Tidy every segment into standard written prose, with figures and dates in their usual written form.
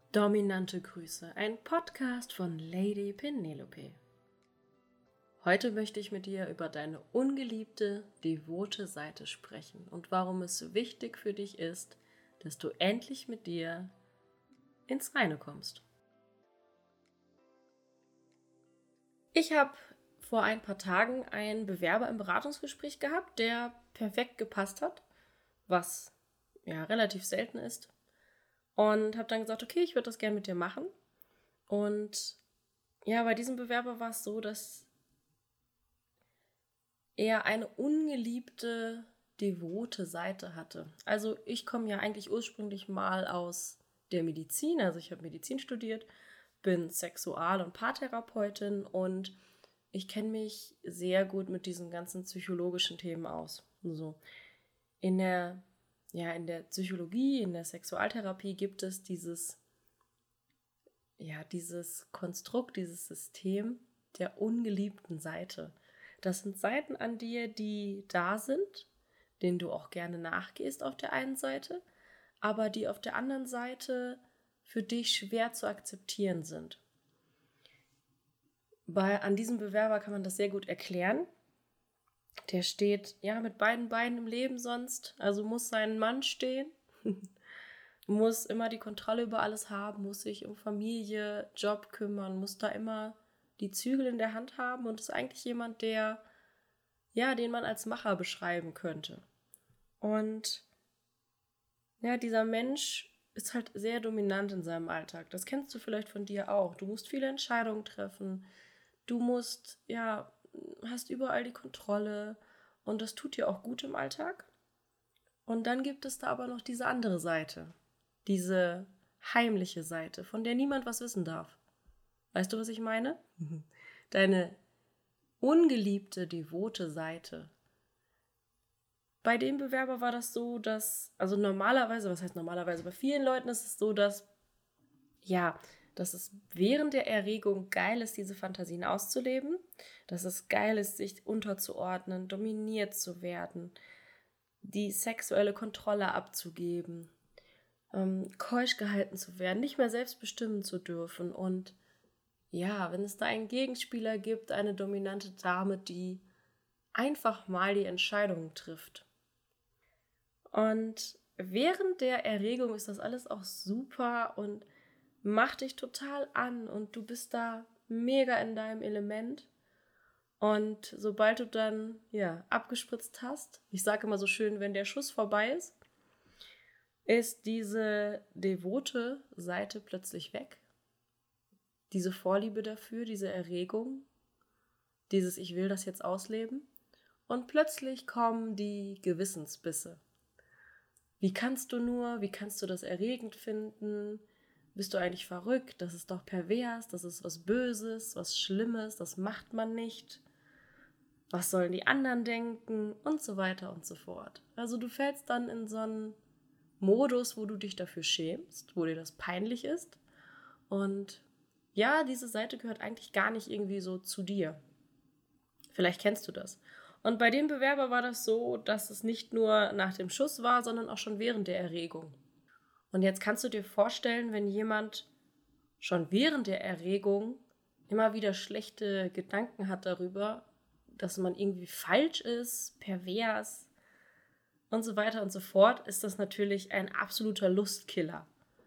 Dominante Grüße, ein Podcast von Lady Penelope. Heute möchte ich mit dir über deine ungeliebte, devote Seite sprechen und warum es wichtig für dich ist, dass du endlich mit dir ins Reine kommst. Ich habe vor ein paar Tagen einen Bewerber im Beratungsgespräch gehabt, der perfekt gepasst hat, was ja relativ selten ist. Und habe dann gesagt, okay, ich würde das gerne mit dir machen. Und ja, bei diesem Bewerber war es so, dass er eine ungeliebte, devote Seite hatte. Also ich komme ja eigentlich ursprünglich mal aus der Medizin, also ich habe Medizin studiert, bin Sexual- und Paartherapeutin und ich kenne mich sehr gut mit diesen ganzen psychologischen Themen aus. So. In der Psychologie, in der Sexualtherapie gibt es dieses Konstrukt, dieses System der ungeliebten Seite. Das sind Seiten an dir, die da sind, denen du auch gerne nachgehst auf der einen Seite, aber die auf der anderen Seite für dich schwer zu akzeptieren sind. An diesem Bewerber kann man das sehr gut erklären. Der steht ja mit beiden Beinen im Leben sonst, also muss seinen Mann stehen, muss immer die Kontrolle über alles haben, muss sich um Familie, Job kümmern, muss da immer die Zügel in der Hand haben und ist eigentlich jemand, den man als Macher beschreiben könnte. Und ja, dieser Mensch ist halt sehr dominant in seinem Alltag. Das kennst du vielleicht von dir auch. Du musst viele Entscheidungen treffen. Hast überall die Kontrolle und das tut dir auch gut im Alltag. Und dann gibt es da aber noch diese andere Seite, diese heimliche Seite, von der niemand was wissen darf. Weißt du, was ich meine? Deine ungeliebte, devote Seite. Bei dem Bewerber war das so, bei vielen Leuten ist es so, dass es während der Erregung geil ist, diese Fantasien auszuleben, dass es geil ist, sich unterzuordnen, dominiert zu werden, die sexuelle Kontrolle abzugeben, keusch gehalten zu werden, nicht mehr selbst bestimmen zu dürfen. Und ja, wenn es da einen Gegenspieler gibt, eine dominante Dame, die einfach mal die Entscheidungen trifft. Und während der Erregung ist das alles auch super und macht dich total an und du bist da mega in deinem Element. Und sobald du dann abgespritzt hast, ich sage immer so schön, wenn der Schuss vorbei ist diese devote Seite plötzlich weg. Diese Vorliebe dafür, diese Erregung, dieses Ich will das jetzt ausleben. Und plötzlich kommen die Gewissensbisse. Wie kannst du das erregend finden? Bist du eigentlich verrückt? Das ist doch pervers, das ist was Böses, was Schlimmes, das macht man nicht. Was sollen die anderen denken? Und so weiter und so fort. Also du fällst dann in so einen Modus, wo du dich dafür schämst, wo dir das peinlich ist. Und ja, diese Seite gehört eigentlich gar nicht irgendwie so zu dir. Vielleicht kennst du das. Und bei dem Bewerber war das so, dass es nicht nur nach dem Schuss war, sondern auch schon während der Erregung. Und jetzt kannst du dir vorstellen, wenn jemand schon während der Erregung immer wieder schlechte Gedanken hat darüber, dass man irgendwie falsch ist, pervers und so weiter und so fort, ist das natürlich ein absoluter Lustkiller.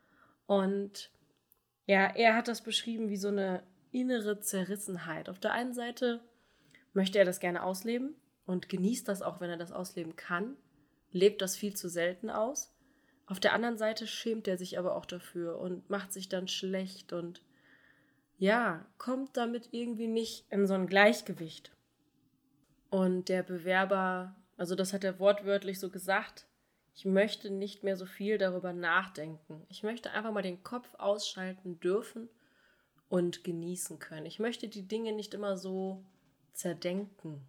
Und ja, er hat das beschrieben wie so eine innere Zerrissenheit. Auf der einen Seite möchte er das gerne ausleben und genießt das auch, wenn er das ausleben kann, lebt das viel zu selten aus. Auf der anderen Seite schämt er sich aber auch dafür und macht sich dann schlecht und kommt damit irgendwie nicht in so ein Gleichgewicht. Und der Bewerber, also das hat er wortwörtlich so gesagt, ich möchte nicht mehr so viel darüber nachdenken. Ich möchte einfach mal den Kopf ausschalten dürfen und genießen können. Ich möchte die Dinge nicht immer so zerdenken.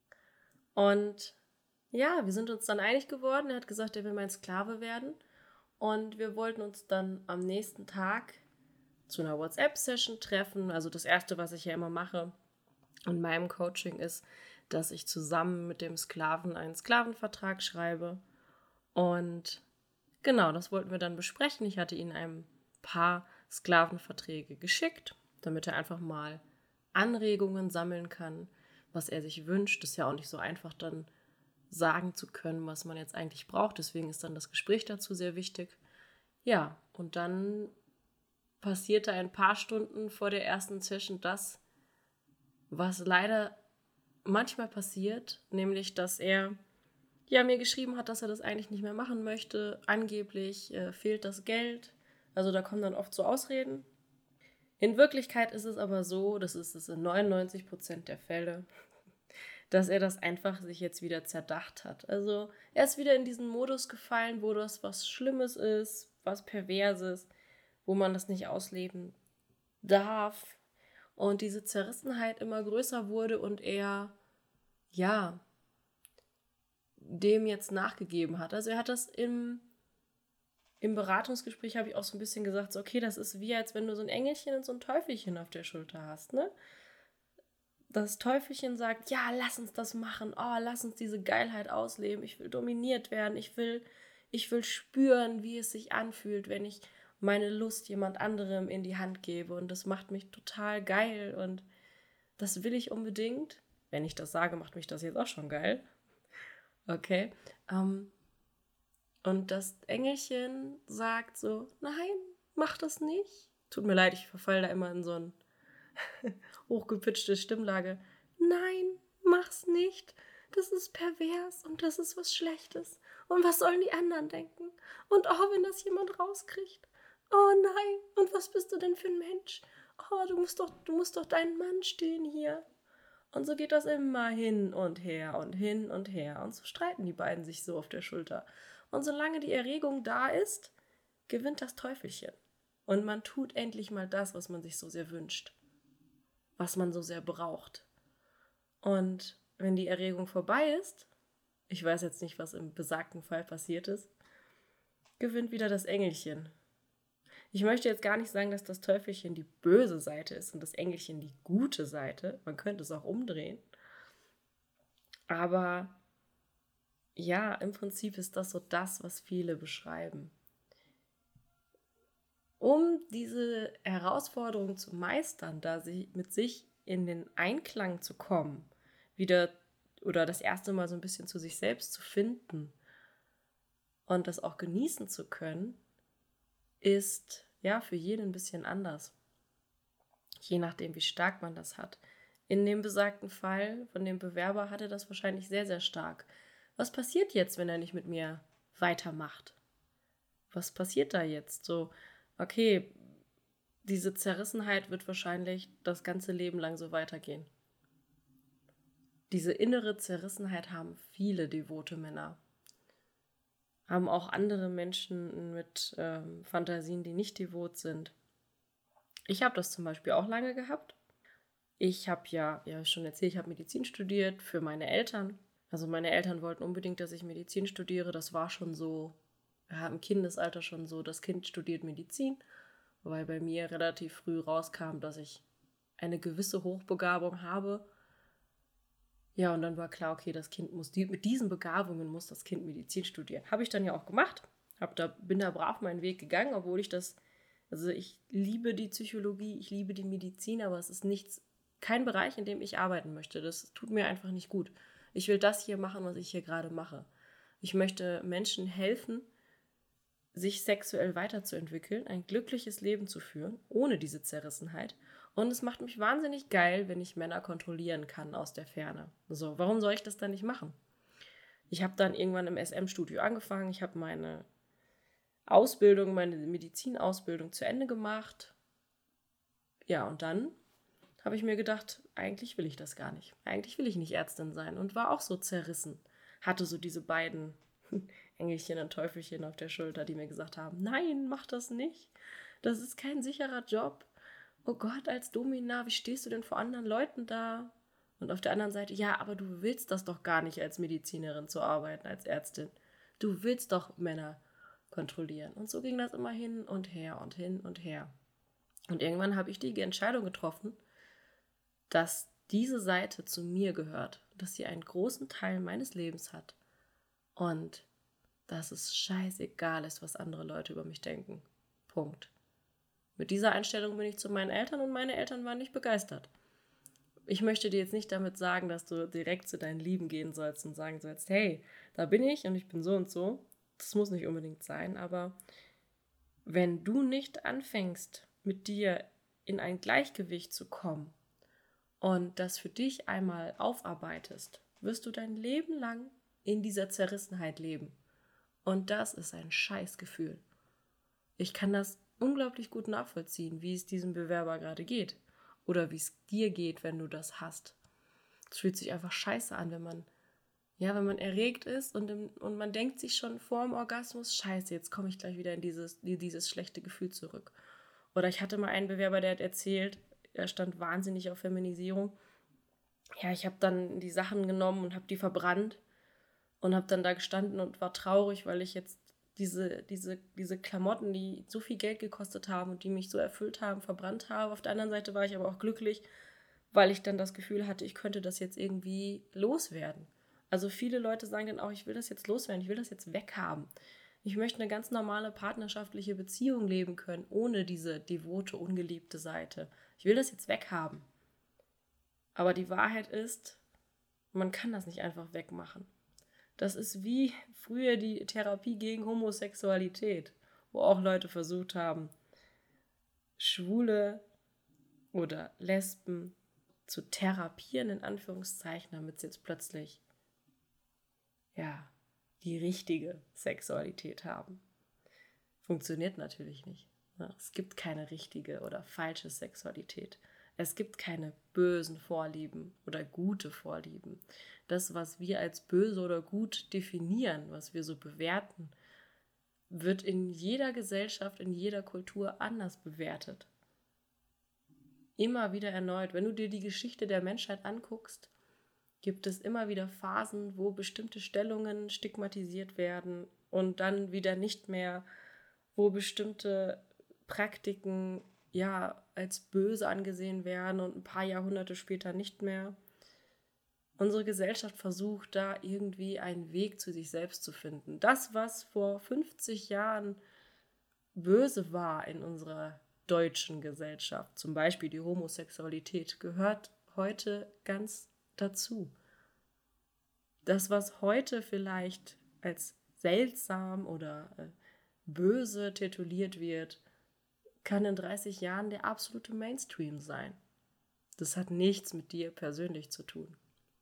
Und ja, wir sind uns dann einig geworden. Er hat gesagt, er will mein Sklave werden. Und wir wollten uns dann am nächsten Tag zu einer WhatsApp-Session treffen. Also das Erste, was ich ja immer mache in meinem Coaching ist, dass ich zusammen mit dem Sklaven einen Sklavenvertrag schreibe. Und genau, das wollten wir dann besprechen. Ich hatte ihm ein paar Sklavenverträge geschickt, damit er einfach mal Anregungen sammeln kann, was er sich wünscht. Das ist ja auch nicht so einfach, dann sagen zu können, was man jetzt eigentlich braucht. Deswegen ist dann das Gespräch dazu sehr wichtig. Ja, und dann passierte ein paar Stunden vor der ersten Session das, was leider manchmal passiert, nämlich, dass er mir geschrieben hat, dass er das eigentlich nicht mehr machen möchte. Angeblich fehlt das Geld. Also da kommen dann oft so Ausreden. In Wirklichkeit ist es aber so, das ist es in 99% der Fälle, dass er das einfach sich jetzt wieder zerdacht hat. Also er ist wieder in diesen Modus gefallen, wo das was Schlimmes ist, was Perverses, wo man das nicht ausleben darf. Und diese Zerrissenheit immer größer wurde und er, dem jetzt nachgegeben hat. Also er hat das im Beratungsgespräch, habe ich auch so ein bisschen gesagt, so, okay, das ist wie, als wenn du so ein Engelchen und so ein Teufelchen auf der Schulter hast, ne? Das Teufelchen sagt, ja, lass uns das machen, oh, lass uns diese Geilheit ausleben, ich will dominiert werden, ich will spüren, wie es sich anfühlt, wenn ich meine Lust jemand anderem in die Hand gebe und das macht mich total geil und das will ich unbedingt. Wenn ich das sage, macht mich das jetzt auch schon geil. Okay. Und das Engelchen sagt so, nein, mach das nicht. Tut mir leid, ich verfalle da immer in so ein hochgepitchte Stimmlage. Nein, mach's nicht. Das ist pervers und das ist was Schlechtes. Und was sollen die anderen denken? Und oh, wenn das jemand rauskriegt. Oh nein, und was bist du denn für ein Mensch? Oh, du musst doch deinen Mann stehen hier. Und so geht das immer hin und her und hin und her. Und so streiten die beiden sich so auf der Schulter. Und solange die Erregung da ist, gewinnt das Teufelchen. Und man tut endlich mal das, was man sich so sehr wünscht. Was man so sehr braucht. Und wenn die Erregung vorbei ist, ich weiß jetzt nicht, was im besagten Fall passiert ist, gewinnt wieder das Engelchen. Ich möchte jetzt gar nicht sagen, dass das Teufelchen die böse Seite ist und das Engelchen die gute Seite. Man könnte es auch umdrehen. Aber ja, im Prinzip ist das so das, was viele beschreiben. Um diese Herausforderung zu meistern, da sie mit sich in den Einklang zu kommen, wieder oder das erste Mal so ein bisschen zu sich selbst zu finden und das auch genießen zu können, ist ja für jeden ein bisschen anders. Je nachdem, wie stark man das hat. In dem besagten Fall von dem Bewerber hatte das wahrscheinlich sehr, sehr stark. Was passiert jetzt, wenn er nicht mit mir weitermacht? Was passiert da jetzt? So, okay, diese Zerrissenheit wird wahrscheinlich das ganze Leben lang so weitergehen. Diese innere Zerrissenheit haben viele devote Männer. Haben auch andere Menschen mit Fantasien, die nicht devot sind. Ich habe das zum Beispiel auch lange gehabt. Ich habe schon erzählt, ich habe Medizin studiert für meine Eltern. Also meine Eltern wollten unbedingt, dass ich Medizin studiere. Das war schon so, im Kindesalter schon so, das Kind studiert Medizin, weil bei mir relativ früh rauskam, dass ich eine gewisse Hochbegabung habe. Ja, und dann war klar, okay, das Kind muss, mit diesen Begabungen muss das Kind Medizin studieren. Habe ich dann ja auch gemacht. Bin da brav meinen Weg gegangen, obwohl ich ich liebe die Psychologie, ich liebe die Medizin, aber es ist kein Bereich, in dem ich arbeiten möchte. Das tut mir einfach nicht gut. Ich will das hier machen, was ich hier gerade mache. Ich möchte Menschen helfen, sich sexuell weiterzuentwickeln, ein glückliches Leben zu führen, ohne diese Zerrissenheit. Und es macht mich wahnsinnig geil, wenn ich Männer kontrollieren kann aus der Ferne. So, warum soll ich das dann nicht machen? Ich habe dann irgendwann im SM-Studio angefangen. Ich habe meine Medizinausbildung zu Ende gemacht. Ja, und dann habe ich mir gedacht, eigentlich will ich das gar nicht. Eigentlich will ich nicht Ärztin sein und war auch so zerrissen. Hatte so diese beiden Engelchen und Teufelchen auf der Schulter, die mir gesagt haben, nein, mach das nicht. Das ist kein sicherer Job. Oh Gott, als Domina, wie stehst du denn vor anderen Leuten da? Und auf der anderen Seite, ja, aber du willst das doch gar nicht, als Medizinerin zu arbeiten, als Ärztin. Du willst doch Männer kontrollieren. Und so ging das immer hin und her und hin und her. Und irgendwann habe ich die Entscheidung getroffen, dass diese Seite zu mir gehört, dass sie einen großen Teil meines Lebens hat und dass es scheißegal ist, was andere Leute über mich denken. Punkt. Mit dieser Einstellung bin ich zu meinen Eltern und meine Eltern waren nicht begeistert. Ich möchte dir jetzt nicht damit sagen, dass du direkt zu deinen Lieben gehen sollst und sagen sollst, hey, da bin ich und ich bin so und so. Das muss nicht unbedingt sein, aber wenn du nicht anfängst, mit dir in ein Gleichgewicht zu kommen und das für dich einmal aufarbeitest, wirst du dein Leben lang in dieser Zerrissenheit leben. Und das ist ein Scheißgefühl. Ich kann das unglaublich gut nachvollziehen, wie es diesem Bewerber gerade geht. Oder wie es dir geht, wenn du das hast. Es fühlt sich einfach scheiße an, wenn man erregt ist und man denkt sich schon vor dem Orgasmus, scheiße, jetzt komme ich gleich wieder in dieses schlechte Gefühl zurück. Oder ich hatte mal einen Bewerber, der hat erzählt, er stand wahnsinnig auf Feminisierung. Ja, ich habe dann die Sachen genommen und habe die verbrannt und habe dann da gestanden und war traurig, weil ich jetzt diese Klamotten, die so viel Geld gekostet haben und die mich so erfüllt haben, verbrannt habe. Auf der anderen Seite war ich aber auch glücklich, weil ich dann das Gefühl hatte, ich könnte das jetzt irgendwie loswerden. Also viele Leute sagen dann auch, ich will das jetzt loswerden, ich will das jetzt weghaben. Ich möchte eine ganz normale partnerschaftliche Beziehung leben können, ohne diese devote, ungeliebte Seite. Ich will das jetzt weghaben. Aber die Wahrheit ist, man kann das nicht einfach wegmachen. Das ist wie früher die Therapie gegen Homosexualität, wo auch Leute versucht haben, Schwule oder Lesben zu therapieren, in Anführungszeichen, damit sie jetzt plötzlich, ja, die richtige Sexualität haben. Funktioniert natürlich nicht. Es gibt keine richtige oder falsche Sexualität. Es gibt keine bösen Vorlieben oder gute Vorlieben. Das, was wir als böse oder gut definieren, was wir so bewerten, wird in jeder Gesellschaft, in jeder Kultur anders bewertet. Immer wieder erneut. Wenn du dir die Geschichte der Menschheit anguckst, gibt es immer wieder Phasen, wo bestimmte Stellungen stigmatisiert werden und dann wieder nicht mehr, wo bestimmte Praktiken ja als böse angesehen werden und ein paar Jahrhunderte später nicht mehr. Unsere Gesellschaft versucht da irgendwie einen Weg zu sich selbst zu finden. Das, was vor 50 Jahren böse war in unserer deutschen Gesellschaft, zum Beispiel die Homosexualität, gehört heute ganz dazu. Das, was heute vielleicht als seltsam oder böse tituliert wird, kann in 30 Jahren der absolute Mainstream sein. Das hat nichts mit dir persönlich zu tun.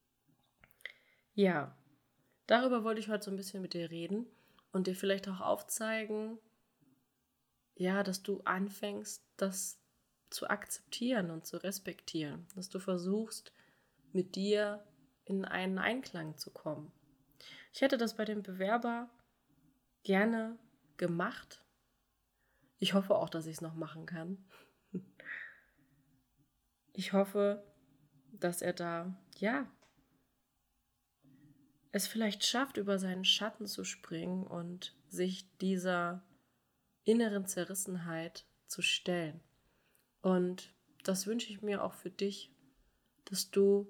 Ja, darüber wollte ich heute so ein bisschen mit dir reden und dir vielleicht auch aufzeigen, ja, dass du anfängst, das zu akzeptieren und zu respektieren, dass du versuchst, mit dir in einen Einklang zu kommen. Ich hätte das bei dem Bewerber gerne gemacht. Ich hoffe auch, dass ich es noch machen kann. Ich hoffe, dass er da, ja, es vielleicht schafft, über seinen Schatten zu springen und sich dieser inneren Zerrissenheit zu stellen. Und das wünsche ich mir auch für dich, dass du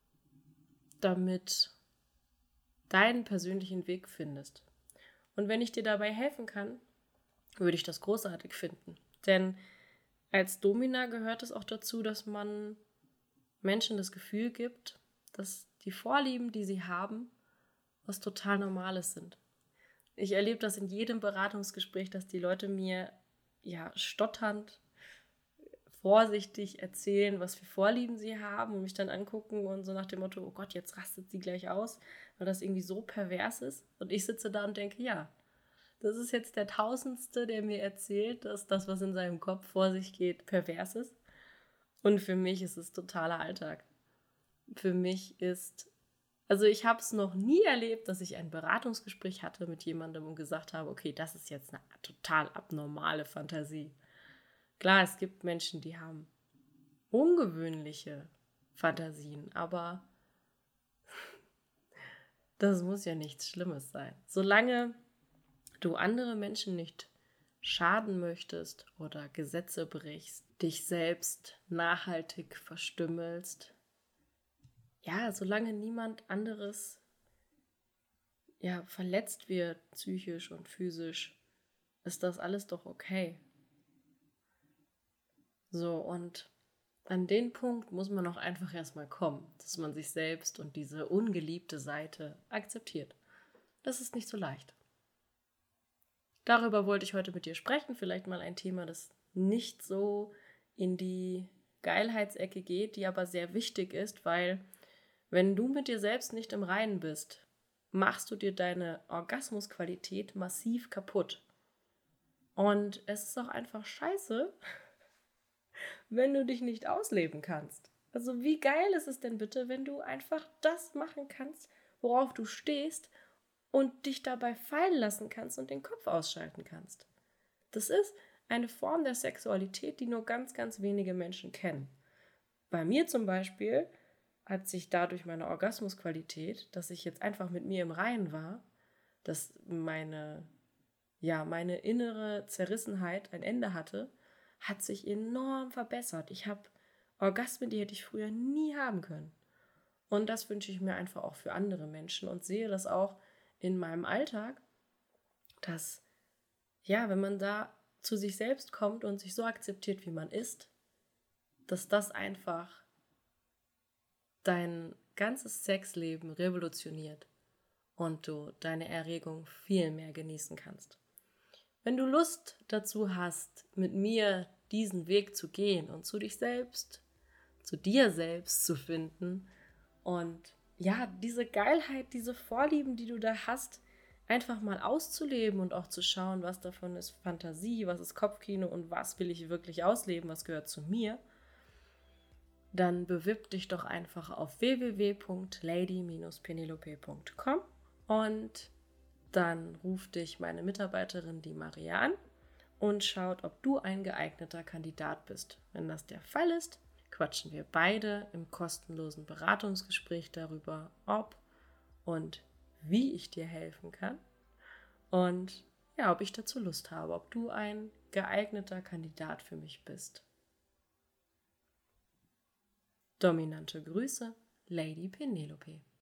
damit deinen persönlichen Weg findest. Und wenn ich dir dabei helfen kann, würde ich das großartig finden. Denn als Domina gehört es auch dazu, dass man Menschen das Gefühl gibt, dass die Vorlieben, die sie haben, was total Normales sind. Ich erlebe das in jedem Beratungsgespräch, dass die Leute mir ja stotternd, vorsichtig erzählen, was für Vorlieben sie haben und mich dann angucken und so nach dem Motto, oh Gott, jetzt rastet sie gleich aus, weil das irgendwie so pervers ist. Und ich sitze da und denke, ja, das ist jetzt der Tausendste, der mir erzählt, dass das, was in seinem Kopf vor sich geht, pervers ist. Und für mich ist es totaler Alltag. Für mich ist, also ich habe es noch nie erlebt, dass ich ein Beratungsgespräch hatte mit jemandem und gesagt habe, okay, das ist jetzt eine total abnormale Fantasie. Klar, es gibt Menschen, die haben ungewöhnliche Fantasien, aber das muss ja nichts Schlimmes sein. Solange du andere Menschen nicht schaden möchtest oder Gesetze brichst, dich selbst nachhaltig verstümmelst, ja, solange niemand anderes ja, verletzt wird, psychisch und physisch, ist das alles doch okay. So, und an den Punkt muss man auch einfach erstmal kommen, dass man sich selbst und diese ungeliebte Seite akzeptiert. Das ist nicht so leicht. Darüber wollte ich heute mit dir sprechen. Vielleicht mal ein Thema, das nicht so in die Geilheitsecke geht, die aber sehr wichtig ist, weil wenn du mit dir selbst nicht im Reinen bist, machst du dir deine Orgasmusqualität massiv kaputt. Und es ist auch einfach scheiße, wenn du dich nicht ausleben kannst. Also wie geil ist es denn bitte, wenn du einfach das machen kannst, worauf du stehst und dich dabei fallen lassen kannst und den Kopf ausschalten kannst. Das ist eine Form der Sexualität, die nur ganz, ganz wenige Menschen kennen. Bei mir zum Beispiel hat sich dadurch meine Orgasmusqualität, dass ich jetzt einfach mit mir im Reinen war, dass meine innere Zerrissenheit ein Ende hatte, hat sich enorm verbessert. Ich habe Orgasmen, die hätte ich früher nie haben können. Und das wünsche ich mir einfach auch für andere Menschen und sehe das auch in meinem Alltag, dass, ja, wenn man da zu sich selbst kommt und sich so akzeptiert, wie man ist, dass das einfach dein ganzes Sexleben revolutioniert und du deine Erregung viel mehr genießen kannst. Wenn du Lust dazu hast, mit mir diesen Weg zu gehen und zu dir selbst zu finden und ja, diese Geilheit, diese Vorlieben, die du da hast, einfach mal auszuleben und auch zu schauen, was davon ist Fantasie, was ist Kopfkino und was will ich wirklich ausleben, was gehört zu mir, dann bewirb dich doch einfach auf www.lady-penelope.com und dann ruft dich meine Mitarbeiterin, die Maria, an und schaut, ob du ein geeigneter Kandidat bist. Wenn das der Fall ist, quatschen wir beide im kostenlosen Beratungsgespräch darüber, ob und wie ich dir helfen kann und ja, ob ich dazu Lust habe, ob du ein geeigneter Kandidat für mich bist. Dominante Grüße, Lady Penelope.